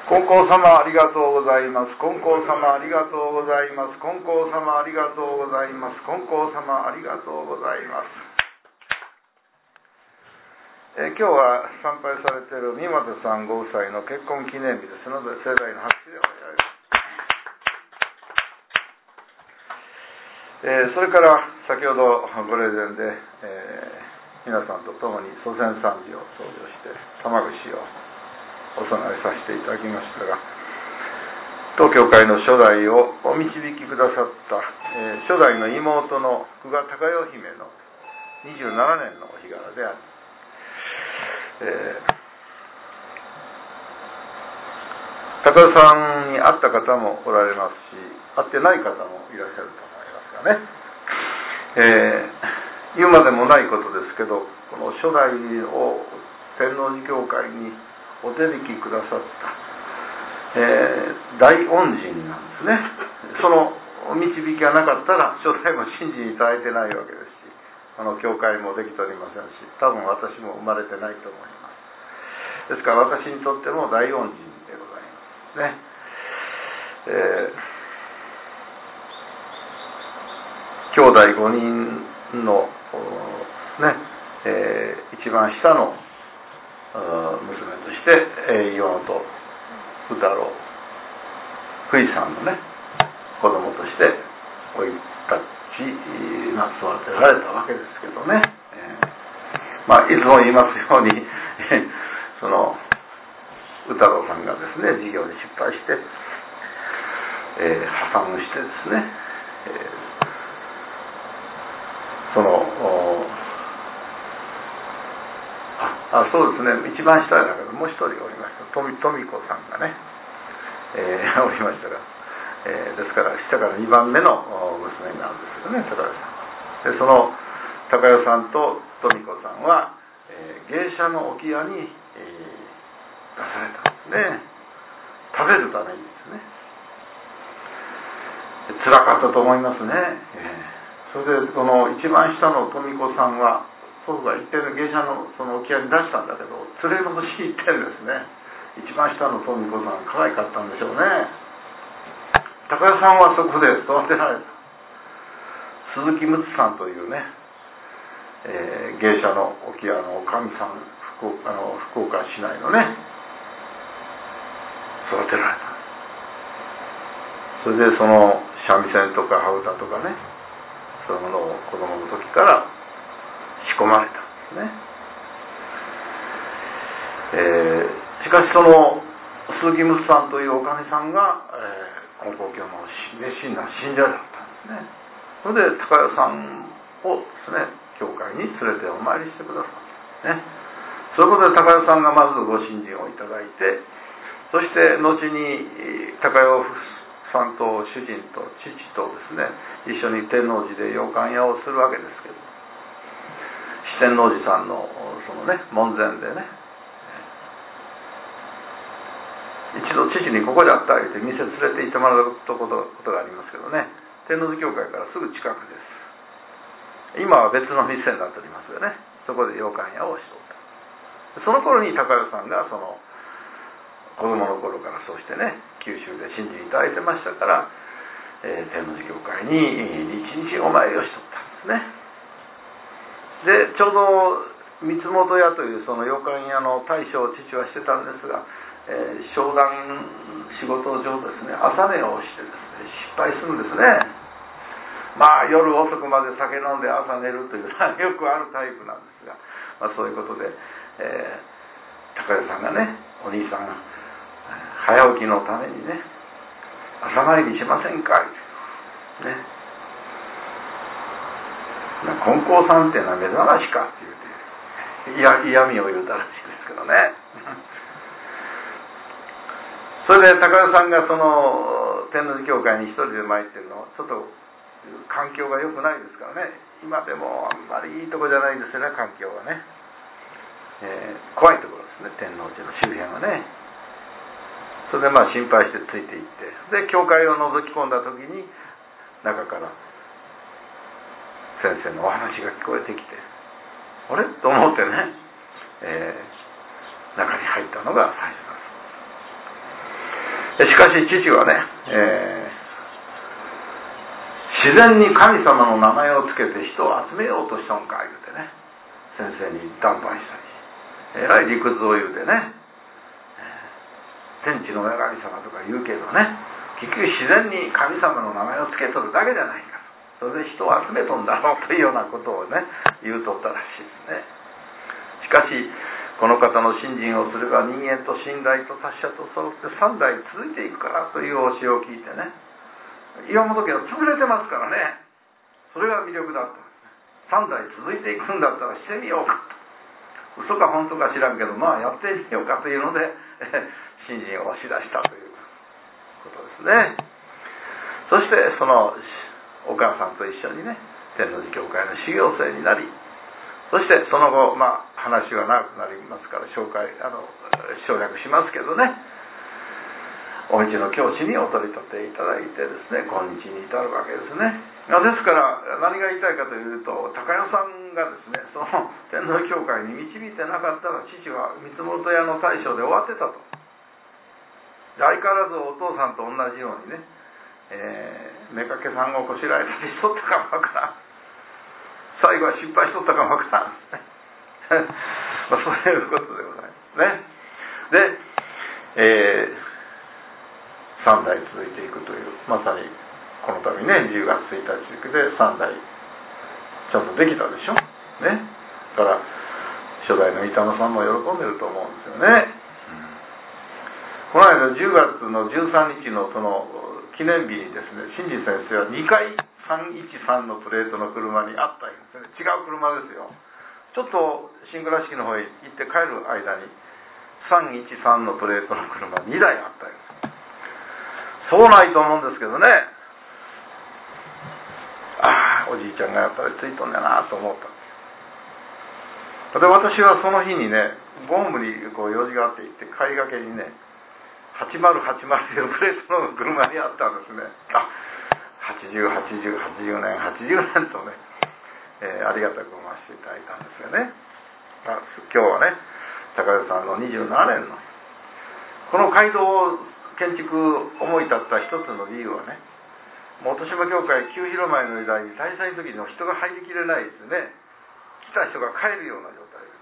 金光様ありがとうございます。金光様ありがとうございます。金光様ありがとうございます。金光様ありがとうございます。今日は参拝されている三又さんご夫妻の結婚記念日ですので、盛大な拍手でお願いします。それから先ほどご霊前で、皆さんと共に祖先参事を創業して玉串をお供えさせていただきましたが、当教会の初代をお導きくださった、初代の妹の久我高代姫の27年のお日柄であり、高代さんに会った方もおられますし、会ってない方もいらっしゃると思いますがね、言うまでもないことですけど、この初代を天王寺教会にお手引きくださった、大恩人なんですね。その導きがなかったら初代も信じいただいてないわけですし、この教会もできておりませんし、多分私も生まれてないと思います。ですから私にとっても大恩人でございますね。兄弟5人のね、一番下の娘として岩本宇太郎福井さんのね子供として生い立ち、育てられたわけですけどね、いつも言いますようにその宇太郎さんがですね事業に失敗して、破産してですね、そのそうですね、一番下だけどもう一人おりました、富子さんがね、おりましたが、ですから下から2番目の娘になるんですけどね、高代さんは。でその高代さんと富子さんは、芸者の置屋に、出されたんですね。食べるためにですね。辛かったと思いますね。それでこの一番下の富子さんは祖父が一定の芸者のその置屋に出したんだけど、連れ戻しに行ってるんですね。一番下の富子さん可愛かったんでしょうね。高代さんはそこで育てられた鈴木睦さんというね、芸者の置屋のおかみさん、福岡市内のね育てられた。それでその三味線とか羽歌とかね、そういうものを子供の時から仕込まれたんですね。しかしその鈴木睦さんというおかみさんが、金光教の熱心な信者だったんですね。それで高代さんをですね教会に連れてお参りしてくださったね。そういうことで高代さんがまずご信心をいただいて、そして後に高代さんと主人と父とですね一緒に天王寺で洋館屋をするわけですけど、四天王寺さんのそのね門前でね、一度父にここで会ってあげて店連れて行ってもらうことがありますけどね、天王寺教会からすぐ近くです。今は別の店になっておりますよね。そこで洋館屋をしとった。その頃に高代さんがその子供の頃からそうしてね九州で信じいただいてましたから、天王寺教会に一日お参りをしとったんですね。でちょうど三本屋というその洋館屋の大将を父はしてたんですが、商談仕事上ですね朝寝をしてですね失敗するんですね。夜遅くまで酒飲んで朝寝るというのはよくあるタイプなんですが、そういうことで、高代さんがねお兄さん早起きのためにね朝参りしませんかね、金光さんっていうのは目覚ましかって言うて嫌味を言うたらしいですけどねそれで高代さんがその天王寺教会に一人で参ってるのはちょっと環境が良くないですからね。今でもあんまりいいとこじゃないですよね、環境がね、怖いところですね、天王寺の周辺はね。それで心配してついていって、で教会を覗き込んだ時に中から先生のお話が聞こえてきて、あれと思ってね、中に入ったのが最初だそうです。 しかし父はね、自然に神様の名前をつけて人を集めようとしたのか言うてね、先生に談判したり、えらい理屈を言うてね、天地の女神様とか言うけどね、結局自然に神様の名前をつけとるだけじゃないか、それで人を集めとんだろうというようなことをね言うとったらしいですね。しかしこの方の信心をすれば人間と神代と達者と揃って3代続いていくからという教えを聞いてね、岩本家は潰れてますからね、それが魅力だった。3代続いていくんだったらしてみようかと、嘘か本当か知らんけどまあやってみようかというので信心を押し出したということですね。そしてそのお母さんと一緒にね天王寺教会の修行生になり、そしてその後話は長くなりますから省略しますけどね、お道の教師にお取り立ていただいてですね、今日に至るわけですね。ですから何が言いたいかというと、高代さんがですねその天皇教会に導いてなかったら父は三本屋の大将で終わってたと。相変わらずお父さんと同じようにね、妾さんをこしらえたりしとったかもわからん、最後は失敗しとったかもわからんそういうことでございますね。で、3代続いていくという、まさにこの度ね10月1日で3代ちょっとできたでしょね。だから初代の板野さんも喜んでると思うんですよね。この間10月の13日のその記念日にですね、新次先生は2回313のプレートの車にあったんですね。違う車ですよ。ちょっと新倉敷の方へ行って帰る間に313のプレートの車2台あったんです。そうないと思うんですけどね。おじいちゃんがやっぱりついとんだなと思ったんですよ。で私はその日にねゴムにこう用事があって行って帰りがけにね8080というプレートの車にあったんですね。80年とね、ありがたく思わせていただいたんですよね。今日はね高代さんの27年のこの街道を建築思い立った一つの理由はね、もう豊島教会旧広前の時代に大祭の時の人が入りきれないですね。来た人が帰るような状態です。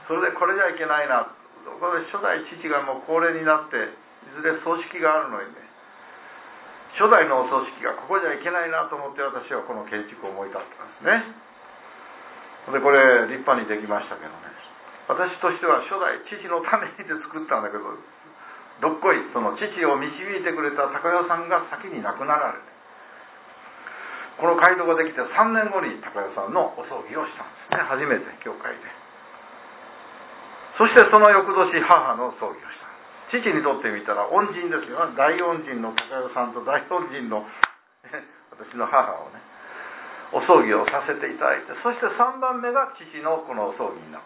それでこれじゃいけないな、これ初代父がもう高齢になっていずれ葬式があるのにね、初代のお葬式がここじゃいけないなと思って私はこの建築を思い立ったんですね。でこれ立派にできましたけどね、私としては初代父のためにで作ったんだけど、どっこいその父を導いてくれた高代さんが先に亡くなられて、この街道ができて3年後に高代さんのお葬儀をしたんですね、初めて教会で。そしてその翌年母の葬儀をした。父にとってみたら恩人ですよ。大恩人の高代さんと大恩人の私の母をねお葬儀をさせていただいて、そして3番目が父のこのお葬儀になった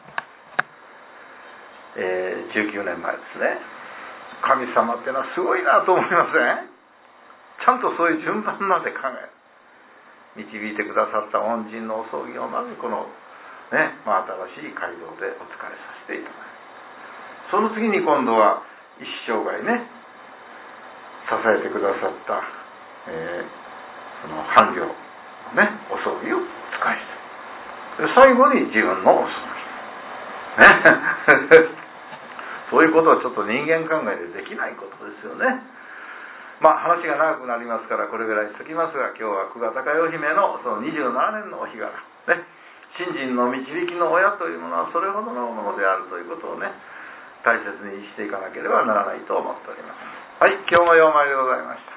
、19年前ですね。神様ってのはすごいなと思いません？ちゃんとそういう順番まで考え導いてくださった恩人のお葬儀をまずこのね、新しい街道でお疲れさせていただいた。その次に今度は一生涯ね支えてくださった、その伴侶のねお葬儀をお使いして、最後に自分のお葬儀ねそういうことはちょっと人間考えでできないことですよね。話が長くなりますからこれぐらいにしときますが、今日は久我高代姫のその27年のお日柄ね、信心の導きの親というものはそれほどのものであるということをね大切にしていかなければならないと思っております。はい、今日もようまいでございました。